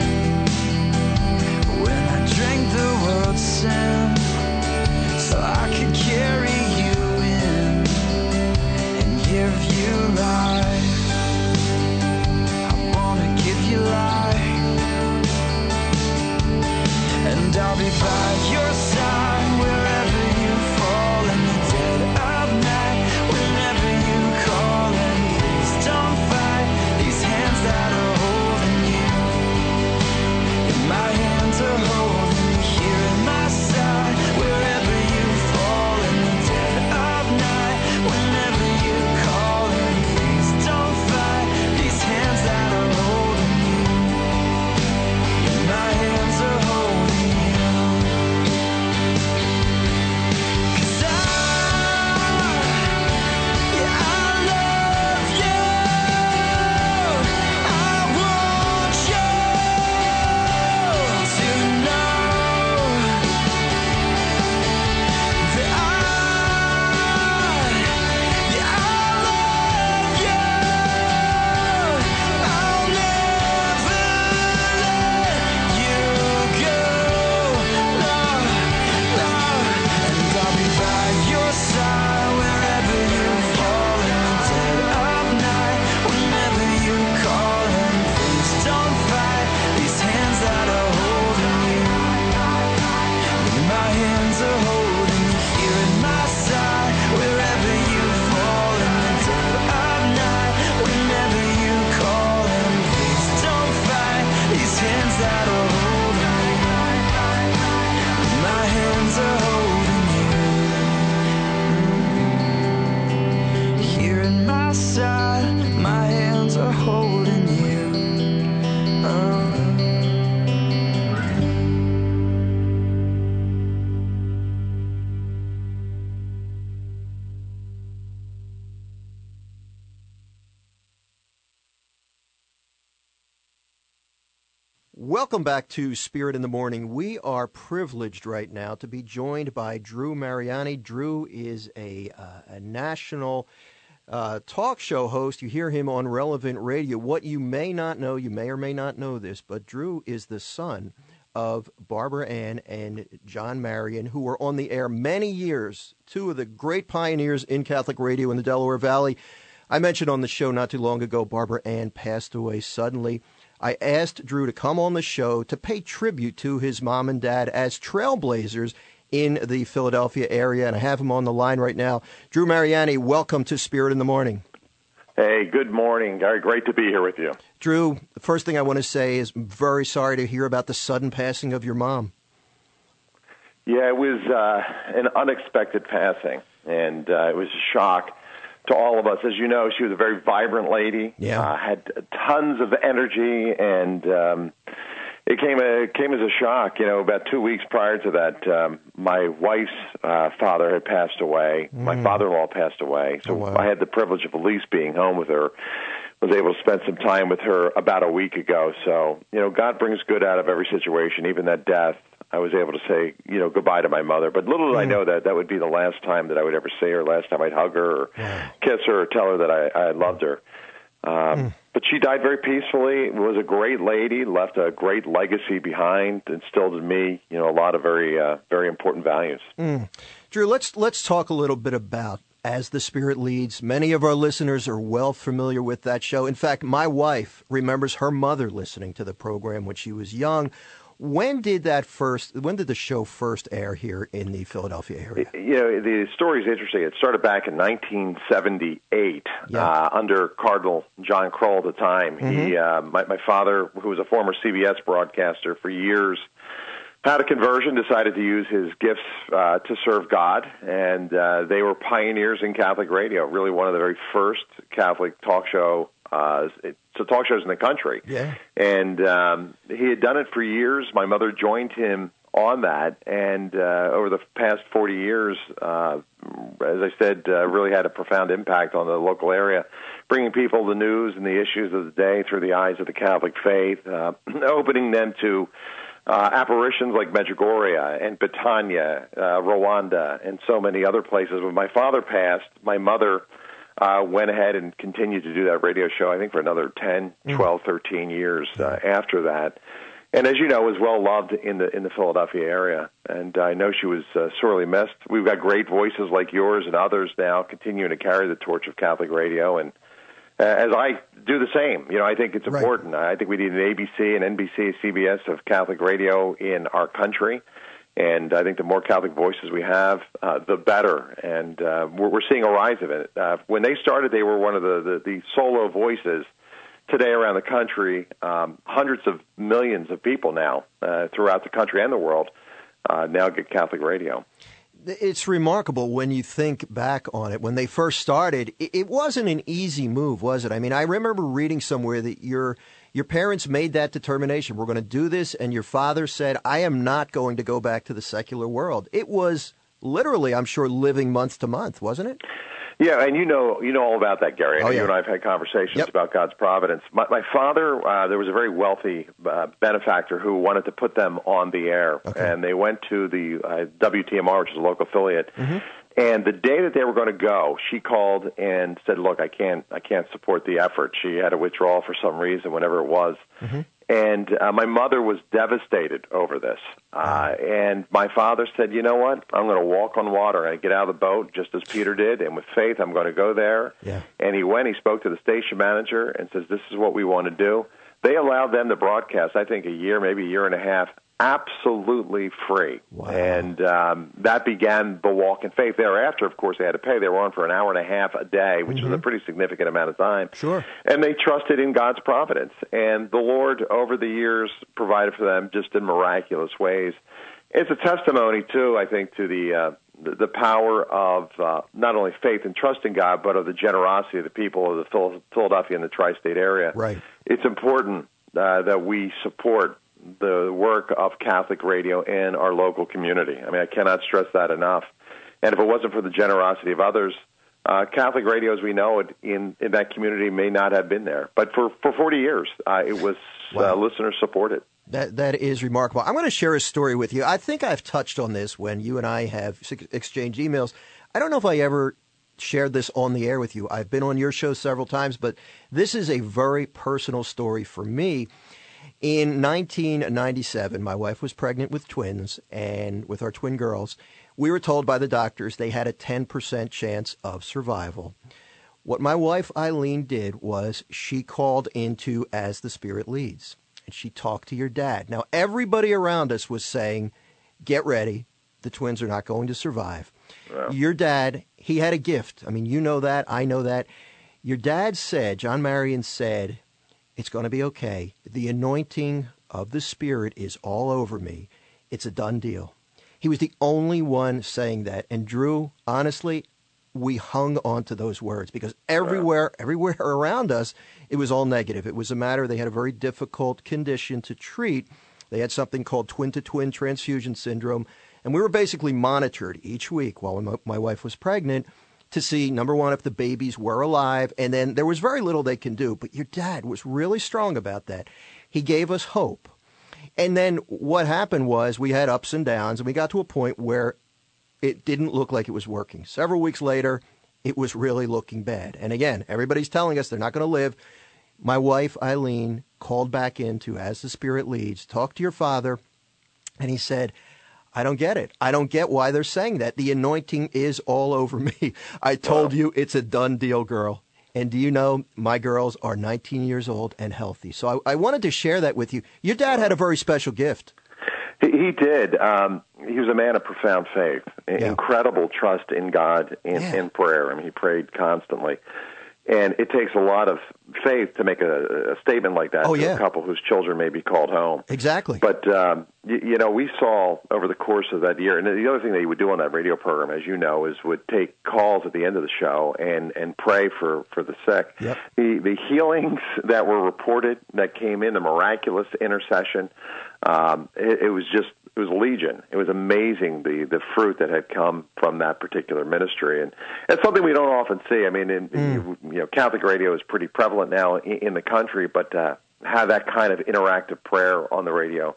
when I drank the world's sin so I could carry you in and give you life. I wanna give you life, and I'll be by your side wherever you fall in the dead of night. Whenever you call, and please don't fight these hands that are holding you. And my hands are holding you here at my side. Wherever you fall in the dead of night. Whenever you call, and please don't fight these hands that are holding you. And my hands are holding you. 'Cause I, yeah, I love you. I want you to know that I, yeah, I love you. I'll never let you go. No, no. And I'll be by your side wherever you fall in the dead of night. Whenever you call, and please don't fight these hands that are holding you. And my hands are holding you here at my side. Wherever you fall in the dead of night. Whenever you call, and please don't fight these hands that are holding you. My hands are holding you. Here at my side, my hands are holding you. Oh. Welcome back to Spirit in the Morning. We are privileged right now to be joined by Drew Mariani. Drew is a, uh, a national uh, talk show host. You hear him on Relevant Radio. What you may not know, you may or may not know this, but Drew is the son of Barbara Ann and John Marion, who were on the air many years, two of the great pioneers in Catholic radio in the Delaware Valley. I mentioned on the show not too long ago, Barbara Ann passed away suddenly. I asked Drew to come on the show to pay tribute to his mom and dad as trailblazers in the Philadelphia area, and I have him on the line right now. Drew Mariani, welcome to Spirit in the Morning. Hey, good morning, Gary. Great to be here with you. Drew, the first thing I want to say is I'm very sorry to hear about the sudden passing of your mom. Yeah, it was uh, an unexpected passing, and uh, it was a shock to all of us. As you know, she was a very vibrant lady, yeah. uh, had tons of energy, and um, it came a, came as a shock. You know, about two weeks prior to that, um, my wife's uh, father had passed away. Mm. My father-in-law passed away, so oh, wow. I had the privilege of at least being home with her. Was able to spend some time with her about a week ago. So, you know, God brings good out of every situation, even that death. I was able to say, you know, goodbye to my mother. But little did mm. I know that that would be the last time that I would ever see her, last time I'd hug her or yeah. kiss her or tell her that I, I loved her. Um, mm. But she died very peacefully, was a great lady, left a great legacy behind, instilled in me, you know, a lot of very, uh, very important values. Mm. Drew, let's let's talk a little bit about As the Spirit Leads. Many of our listeners are well familiar with that show. In fact, my wife remembers her mother listening to the program when she was young. When did that first? When did the show first air here in the Philadelphia area? You know, the story is interesting. It started back in nineteen seventy-eight yeah. uh, under Cardinal John Kroll at the time. Mm-hmm. He, uh, my, my father, who was a former C B S broadcaster for years, had a conversion, decided to use his gifts uh, to serve God, and uh, they were pioneers in Catholic radio, really one of the very first Catholic talk show uh, so talk shows in the country. Yeah. And um, he had done it for years. My mother joined him on that, and uh, over the past forty years, uh, as I said, uh, really had a profound impact on the local area, bringing people the news and the issues of the day through the eyes of the Catholic faith, uh, opening them to uh, apparitions like Medjugorje and Betania, uh, Rwanda, and so many other places. When my father passed, my mother uh, went ahead and continued to do that radio show, I think, for another ten, twelve, thirteen years uh, after that. And as you know, was well loved in the in the Philadelphia area, and I know she was uh, sorely missed. We've got great voices like yours and others now continuing to carry the torch of Catholic radio, and uh, as I do the same, you know, I think it's important. Right. I think we need an A B C, an N B C, a C B S of Catholic radio in our country, and I think the more Catholic voices we have, uh, the better. And uh, we're, we're seeing a rise of it. Uh, when they started, they were one of the the, the solo voices. Today around the country, um, hundreds of millions of people now uh, throughout the country and the world uh, now get Catholic radio. It's remarkable when you think back on it. When they first started, it wasn't an easy move, was it? I mean, I remember reading somewhere that your your parents made that determination. We're going to do this, and your father said, I am not going to go back to the secular world. It was literally, I'm sure, living month to month, wasn't it? Yeah, and you know you know all about that, Gary. I know oh, yeah. You and I have had conversations yep. about God's providence. My, my father, uh, there was a very wealthy uh, benefactor who wanted to put them on the air, okay. and they went to the uh, W T M R, which is a local affiliate. Mm-hmm. And the day that they were going to go, she called and said, "Look, I can't, I can't support the effort." She had a withdrawal for some reason, whatever it was. Mm-hmm. And uh, my mother was devastated over this. Uh, and my father said, you know what? I'm going to walk on water. I get out of the boat just as Peter did, and with faith, I'm going to go there. Yeah. And he went, he spoke to the station manager and says, this is what we want to do. They allowed them to broadcast, I think, a year, maybe a year and a half, absolutely free. Wow. And um, that began the walk in faith. Thereafter, of course, they had to pay. They were on for an hour and a half a day, which mm-hmm. was a pretty significant amount of time. Sure. And they trusted in God's providence. And the Lord, over the years, provided for them just in miraculous ways. It's a testimony, too, I think, to the uh, the, the power of uh, not only faith and trust in God, but of the generosity of the people of the Philadelphia and the tri-state area. Right. It's important uh, that we support the work of Catholic radio in our local community. I mean, I cannot stress that enough. And if it wasn't for the generosity of others, uh, Catholic radio, as we know it, in, in that community may not have been there. But for, for forty years, uh, it was wow. uh, listener supported. That That is remarkable. I'm going to share a story with you. I think I've touched on this when you and I have exchanged emails. I don't know if I ever shared this on the air with you. I've been on your show several times, but this is a very personal story for me. In nineteen ninety-seven, my wife was pregnant with twins, and with our twin girls, we were told by the doctors they had a ten percent chance of survival. What my wife, Eileen, did was she called into As the Spirit Leads, and she talked to your dad. Now, everybody around us was saying, get ready, the twins are not going to survive. Wow. Your dad, he had a gift. I mean, you know that, I know that. Your dad said, John Marion said, it's going to be okay. The anointing of the Spirit is all over me. It's a done deal. He was the only one saying that. And Drew, honestly, we hung on to those words because everywhere, wow. everywhere around us, it was all negative. It was a matter, they had a very difficult condition to treat. They had something called twin-to-twin transfusion syndrome. And we were basically monitored each week while my, my wife was pregnant to see, number one, if the babies were alive, and then there was very little they can do. But your dad was really strong about that. He gave us hope. And then what happened was we had ups and downs, and we got to a point where it didn't look like it was working. Several weeks later, it was really looking bad. And again, everybody's telling us they're not going to live. My wife, Eileen, called back into As the Spirit Leads, talked to your father, and he said, I don't get it. I don't get why they're saying that. The anointing is all over me. I told wow. you it's a done deal, girl. And do you know, my girls are nineteen years old and healthy. So I, I wanted to share that with you. Your dad had a very special gift. He, he did. Um, he was a man of profound faith, yeah. incredible trust in God and in, yeah. in prayer. I mean, he prayed constantly. And it takes a lot of faith to make a, a statement like that oh, to yeah. a couple whose children may be called home. Exactly. But, um, you, you know, we saw over the course of that year, and the other thing that he would do on that radio program, as you know, is would take calls at the end of the show and, and pray for, for the sick. Yep. The, the healings that were reported that came in, the miraculous intercession, um, it, it was just, it was legion. It was amazing, the, the fruit that had come from that particular ministry. And it's something we don't often see. I mean, in, mm. you know, Catholic radio is pretty prevalent now in, in the country, but uh, have that kind of interactive prayer on the radio,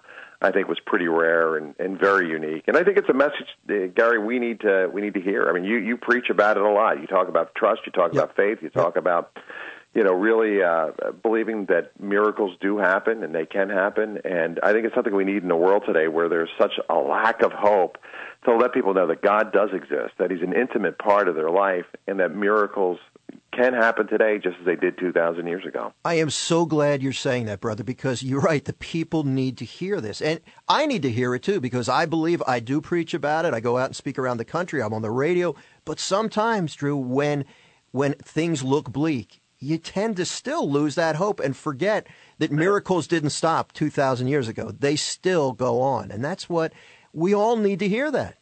I think was pretty rare and, and very unique. And I think it's a message, uh, Gary, we need to we need to hear. I mean, you, you preach about it a lot. You talk about trust. You talk yep. about faith. You talk yep. about, you know, really uh, believing that miracles do happen and they can happen. And I think it's something we need in the world today where there's such a lack of hope, to let people know that God does exist, that he's an intimate part of their life, and that miracles can happen today just as they did two thousand years ago. I am so glad you're saying that, brother, because you're right. The people need to hear this. And I need to hear it, too, because I believe I do preach about it. I go out and speak around the country. I'm on the radio. But sometimes, Drew, when when things look bleak, you tend to still lose that hope and forget that miracles didn't stop two thousand years ago. They still go on. And that's what we all need to hear that.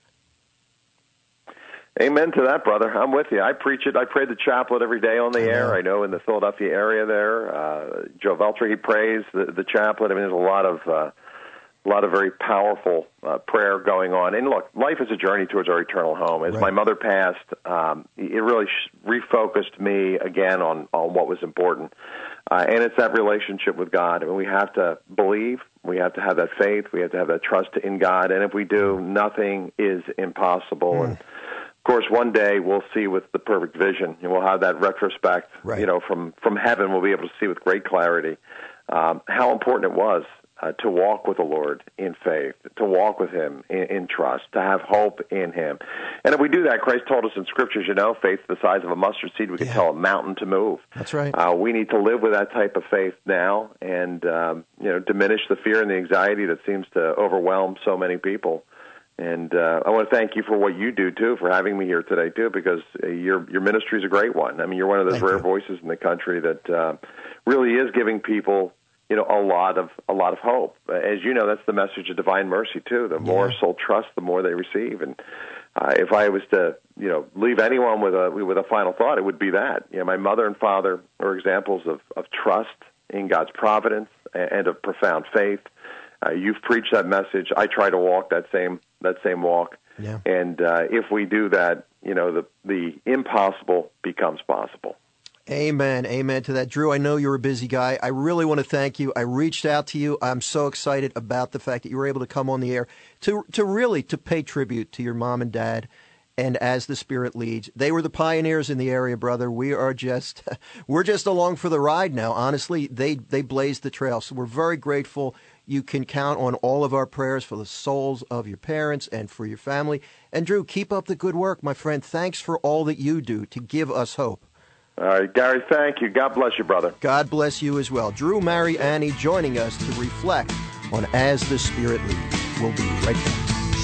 Amen to that, brother. I'm with you. I preach it. I pray the chaplet every day on the I air. Know. I know in the Philadelphia area there, uh, Joe Veltri, he prays the, the chaplet. I mean, there's a lot of uh, a lot of very powerful uh, prayer going on. And look, life is a journey towards our eternal home. As right. my mother passed, um, it really refocused me again on, on what was important. Uh, and it's that relationship with God. I mean, we have to believe. We have to have that faith. We have to have that trust in God. And if we do, nothing is impossible. Mm. And of course, one day we'll see with the perfect vision, and we'll have that retrospect, right. you know, from, from heaven. We'll be able to see with great clarity um, how important it was uh, to walk with the Lord in faith, to walk with him in, in trust, to have hope in him. And if we do that, Christ told us in Scriptures, you know, faith the size of a mustard seed, we can yeah. tell a mountain to move. That's right. Uh, we need to live with that type of faith now and, um, you know, diminish the fear and the anxiety that seems to overwhelm so many people. And uh, I want to thank you for what you do, too, for having me here today, too, because uh, your your ministry is a great one. I mean, you're one of those thank rare you. voices in the country that uh, really is giving people, you know, a lot of a lot of hope. As you know, that's the message of divine mercy, too. The more yeah. soul trust, the more they receive. And uh, if I was to, you know, leave anyone with a with a final thought, it would be that. You know, my mother and father are examples of, of trust in God's providence and of profound faith. Uh, you've preached that message. I try to walk that same that same walk. Yeah. And uh, if we do that, you know, the the impossible becomes possible. Amen. Amen to that. Drew, I know you're a busy guy. I really want to thank you. I reached out to you. I'm so excited about the fact that you were able to come on the air to to really to pay tribute to your mom and dad. And as the Spirit leads, they were the pioneers in the area, brother. We are just, we're just along for the ride now. Honestly, they, they blazed the trail. So we're very grateful. You can count on all of our prayers for the souls of your parents and for your family. And Drew, keep up the good work, my friend. Thanks for all that you do to give us hope. All right, Gary, thank you. God bless you, brother. God bless you as well. Drew Mariani joining us to reflect on As the Spirit Leads. We'll be right back.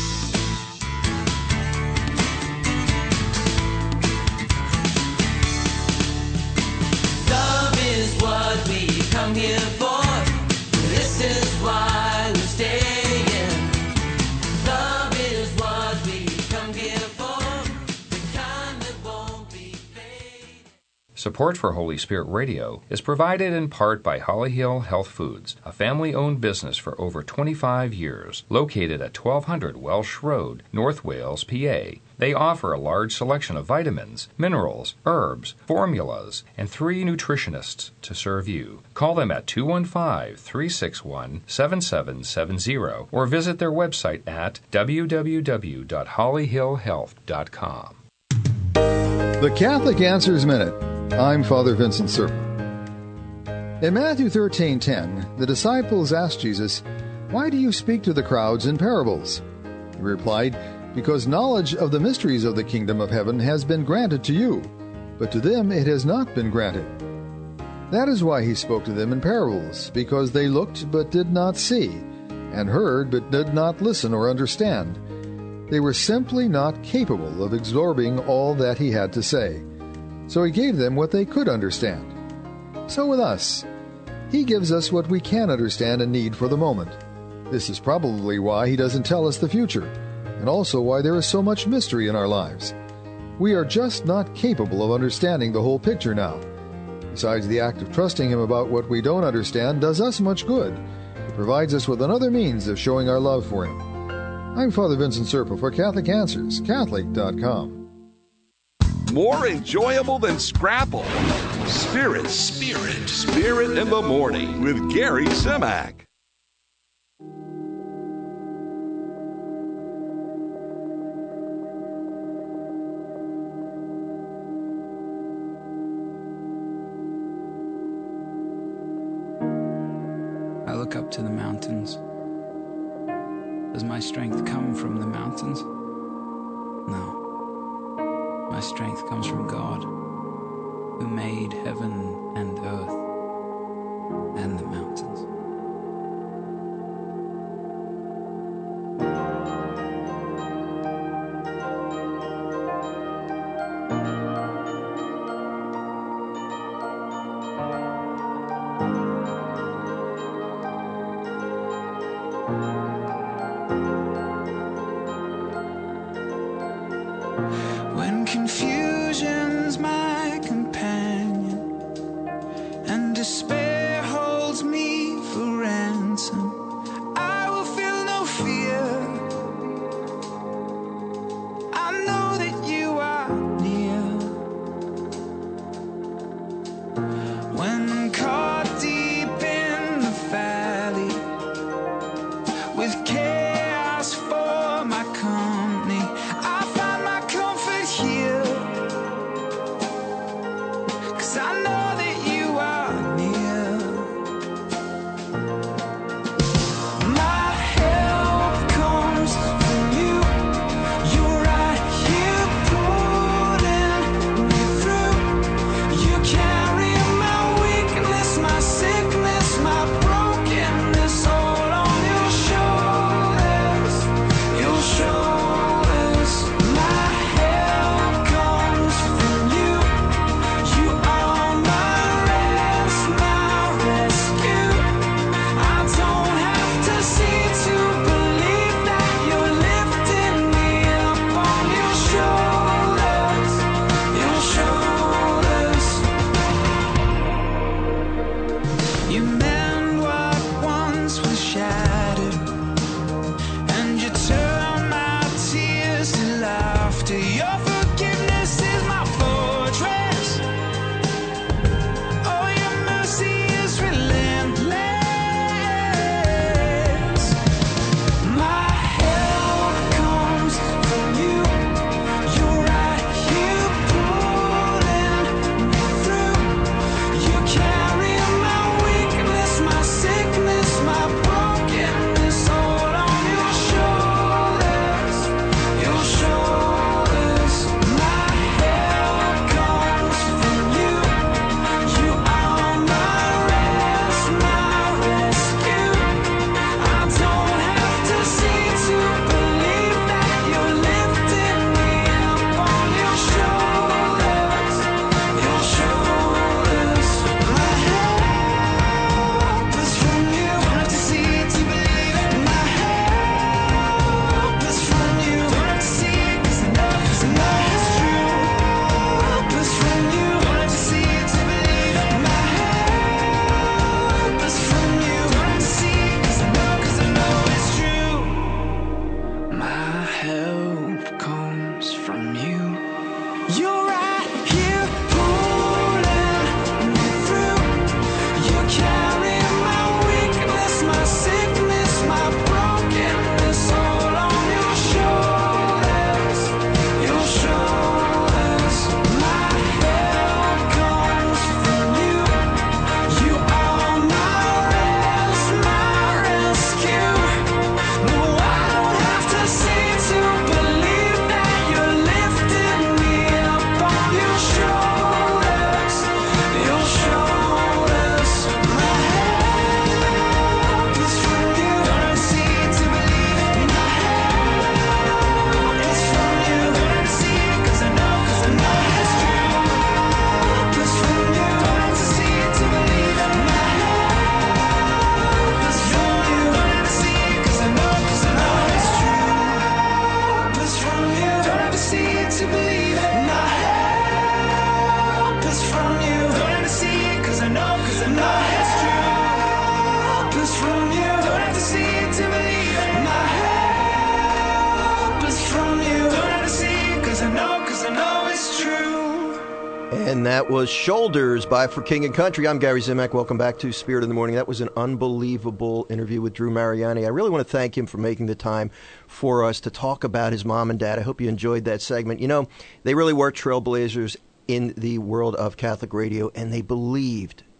Come here for, this is why we're staying. Love is what we come here for, the kind that won't be fading. Support for Holy Spirit Radio is provided in part by Holly Hill Health Foods, a family-owned business for over twenty-five years, located at twelve hundred Welsh Road, North Wales, P A. They offer a large selection of vitamins, minerals, herbs, formulas, and three nutritionists to serve you. Call them at two one five, three six one, seven seven seven zero or visit their website at w w w dot holly hill health dot com. The Catholic Answers Minute. I'm Father Vincent Serpent. In Matthew thirteen ten, the disciples asked Jesus, "Why do you speak to the crowds in parables?" He replied, "Because knowledge of the mysteries of the kingdom of heaven has been granted to you, but to them it has not been granted." That is why he spoke to them in parables, because they looked but did not see, and heard but did not listen or understand. They were simply not capable of absorbing all that he had to say. So he gave them what they could understand. So with us, he gives us what we can understand and need for the moment. This is probably why he doesn't tell us the future, and also why there is so much mystery in our lives. We are just not capable of understanding the whole picture now. Besides, the act of trusting him about what we don't understand does us much good. It provides us with another means of showing our love for him. I'm Father Vincent Serpa for Catholic Answers, Catholic dot com. More enjoyable than Scrapple. Spirit, Spirit, Spirit in the Morning with Gary Zimak. look up to the mountains. Does my strength come from the mountains? No. My strength comes from God, who made heaven and earth and the mountains. When confusion's my companion and despair holds me for ransom, I will feel no fear. I know that you are near. When caught deep in the valley with chaos for my company, I find my comfort here. 'Cause I know that you are near. My help comes from you. You're right here pulling me through. You carry my weakness, my sickness, my brokenness all on your shoulders. Your shoulders. My help comes from you. You are my rest, my rescue. I don't have to see to believe that you're lifting me up on your shoulders. Your shoulders. You mend what once was shattered, and you turn my tears to laughter. Your forgiveness is my fortress. Oh, your mercy is relentless. My help comes from you. You're right here pulling me through. You carry my weakness, my sickness, my brokenness all on your shoulders. Your shoulders. My help comes from you. You are my rest, my rescue. I don't have to see to believe that you're lifting me up on your shoulders. Your shoulders. My help is from you. Don't have to see it to believe it. My help is from you. Don't have to see it 'cause I know, 'cause I know it's true. Help is from you. Don't have to see it to believe it. My help is from you. Don't have to see it 'cause I know, 'cause I know it's true. My help comes from you. You're right here pulling me through. You carry my weakness, my sickness, my brokenness all on your shoulders. Your shoulders. My help comes from you. You are my rest, my rescue. No, I don't have to see to believe that you're lifting me up on your shoulders. Your shoulders. My help is from you. Don't have to see to believe it. My help is from you. Don't have to see it 'cause I know, 'cause I know it's true. Help is from you. Don't have to see it to believe it. My help is from you. Don't have to see it 'cause I know, 'cause I know it's true. Help is from you. Don't have to see it to believe it. My help is from you. Don't have to see it 'cause I know, 'cause I know it's true. Help is from you. Don't have to see it to believe it. My help is from you. Don't have to see it 'cause I know, 'cause I know it's true. And that was Shoulders by For King and Country. I'm Gary Zimak. Welcome back to Spirit in the Morning. That was an unbelievable interview with Drew Mariani. I really want to thank him for making the time for us to talk about his mom and dad. I hope you enjoyed that segment. You know, they really were trailblazers in the world of Catholic radio, and they believed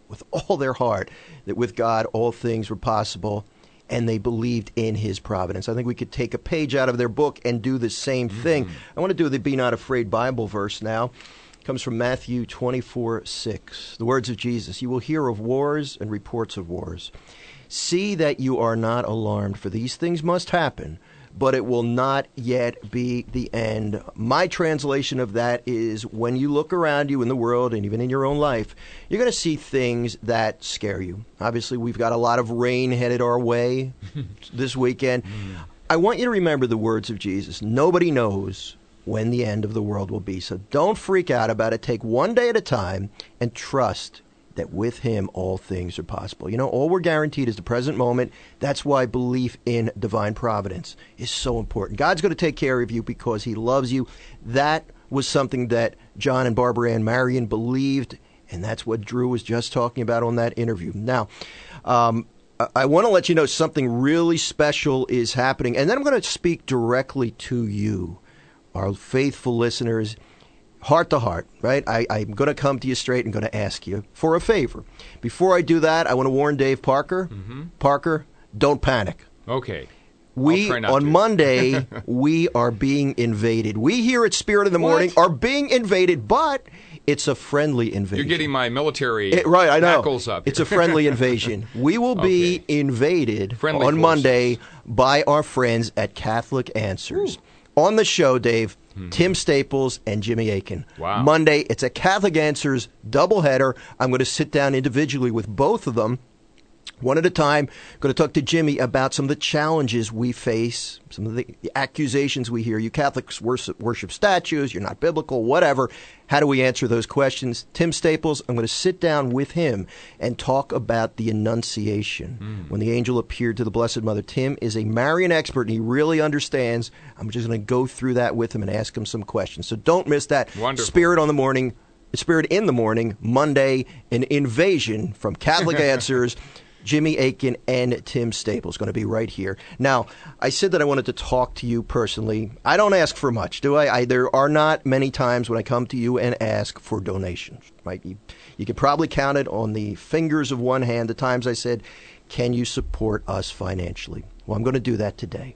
with all their heart that with God all things were possible, and they believed in his providence. I think we could take a page out of their book and do the same thing. Mm-hmm. I want to do the Be Not Afraid Bible verse now. It comes from Matthew twenty-four six. The words of Jesus, "You will hear of wars and reports of wars. See that you are not alarmed, for these things must happen, but it will not yet be the end." My translation of that is, when you look around you in the world and even in your own life, you're going to see things that scare you. Obviously, we've got a lot of rain headed our way this weekend. I want you to remember the words of Jesus. Nobody knows when the end of the world will be. So don't freak out about it. Take one day at a time and trust that with him all things are possible. You know, all we're guaranteed is the present moment. That's why belief in divine providence is so important. God's going to take care of you because he loves you. That was something that John and Barbara Ann Marion believed, and that's what Drew was just talking about on that interview. Now, um, I, I want to let you know something really special is happening, and then I'm going to speak directly to you, our faithful listeners, heart to heart, right? I, I'm going to come to you straight and going to ask you for a favor. Before I do that, I want to warn Dave Parker. Mm-hmm. Parker, don't panic. Okay. We, on to. Monday, we are being invaded. We here at Spirit in the Morning What? are being invaded, but it's a friendly invasion. You're getting my military It- right, I know. knuckles up. It's a friendly invasion. We will be invaded Friendly on forces. Monday by our friends at Catholic Answers. On the show, Dave, Tim Staples and Jimmy Akin. Wow. Monday, it's a Catholic Answers doubleheader. I'm going to sit down individually with both of them, one at a time. I'm going to talk to Jimmy about some of the challenges we face, some of the, the accusations we hear. You Catholics worship, worship statues, you're not biblical, whatever. How do we answer those questions? Tim Staples, I'm going to sit down with him and talk about the Annunciation. Mm. When the angel appeared to the Blessed Mother. Tim is a Marian expert, and he really understands. I'm just going to go through that with him and ask him some questions. So don't miss that. Wonderful. Spirit on the Morning, Spirit in the Morning, Monday, an invasion from Catholic Answers. Jimmy Akin and Tim Staples going to be right here. Now, I said that I wanted to talk to you personally. I don't ask for much, do I? I there are not many times when I come to you and ask for donations, right? You, you could probably count it on the fingers of one hand the times I said, can you support us financially? Well, I'm going to do that today.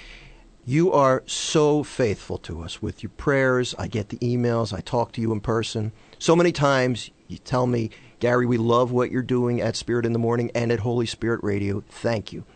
You are so faithful to us with your prayers. I get the emails. I talk to you in person. So many times you tell me, Gary, we love what you're doing at Spirit in the Morning and at Holy Spirit Radio. Thank you.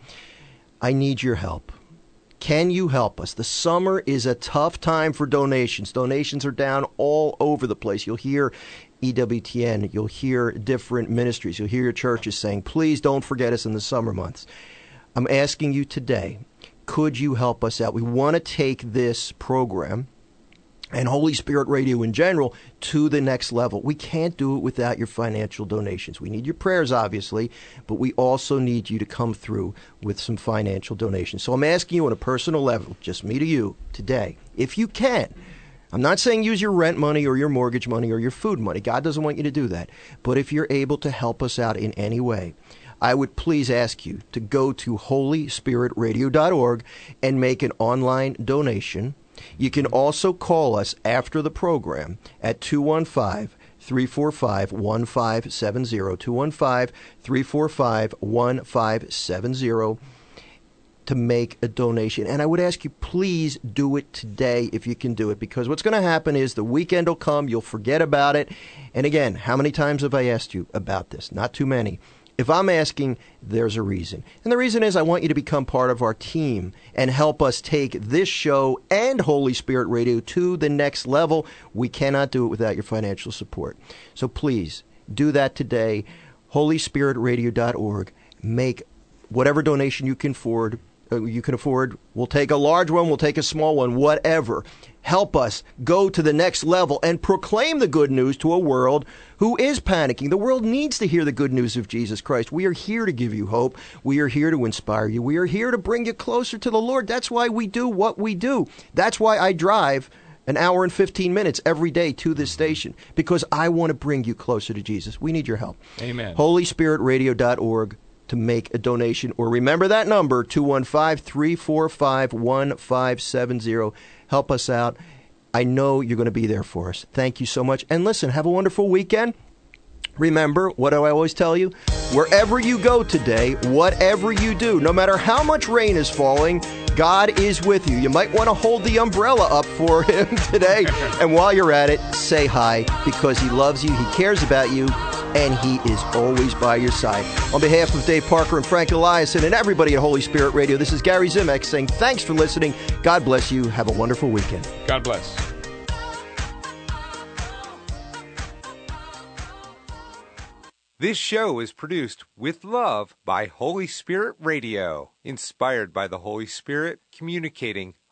I need your help. Can you help us? The summer is a tough time for donations. Donations are down all over the place. You'll hear E W T N. You'll hear different ministries. You'll hear your churches saying, please don't forget us in the summer months. I'm asking you today, could you help us out? We want to take this program and Holy Spirit Radio in general to the next level. We can't do it without your financial donations. We need your prayers, obviously, but we also need you to come through with some financial donations. So I'm asking you on a personal level, just me to you today, if you can. I'm not saying use your rent money or your mortgage money or your food money. God doesn't want you to do that. But if you're able to help us out in any way, I would please ask you to go to holy spirit radio dot org and make an online donation. You can also call us after the program at two one five, three four five, one five seven zero, two one five, three four five, one five seven zero to make a donation. And I would ask you, please do it today if you can do it, because what's going to happen is the weekend will come, you'll forget about it. And again, how many times have I asked you about this? Not too many. If I'm asking, there's a reason. And the reason is I want you to become part of our team and help us take this show and Holy Spirit Radio to the next level. We cannot do it without your financial support. So please do that today. holy spirit radio dot org. Make whatever donation you can afford. Uh, you can afford. We'll take a large one. We'll take a small one. Whatever. Help us go to the next level and proclaim the good news to a world who is panicking. The world needs to hear the good news of Jesus Christ. We are here to give you hope. We are here to inspire you. We are here to bring you closer to the Lord. That's why we do what we do. That's why I drive an hour and fifteen minutes every day to this station, because I want to bring you closer to Jesus. We need your help. Amen. holy spirit radio dot org to make a donation, or remember that number, two one five, three four five, one five seven zero. Help us out. I know you're going to be there for us. Thank you so much. And listen, have a wonderful weekend. Remember, what do I always tell you? Wherever you go today, whatever you do, no matter how much rain is falling, God is with you. You might want to hold the umbrella up for him today. And while you're at it, say hi, because he loves you, he cares about you, and he is always by your side. On behalf of Dave Parker and Frank Eliason and everybody at Holy Spirit Radio, this is Gary Zimak saying thanks for listening. God bless you. Have a wonderful weekend. God bless. This show is produced with love by Holy Spirit Radio, inspired by the Holy Spirit, communicating